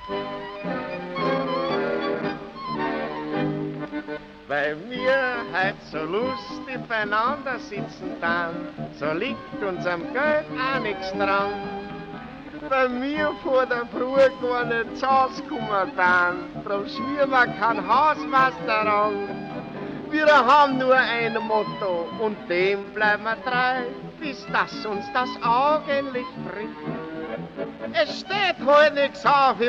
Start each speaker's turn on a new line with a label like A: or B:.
A: Weil wir halt so lustig beieinander sitzen dann, so liegt unserem Geld auch nichts dran. Weil wir vor der Früh gar nicht zu Hause kommen dann, drum schwirren wir kein Hausmeister an. Wir haben nur ein Motto und dem bleiben wir treu, bis das uns das Augenlicht bricht. Es steht heute nichts auf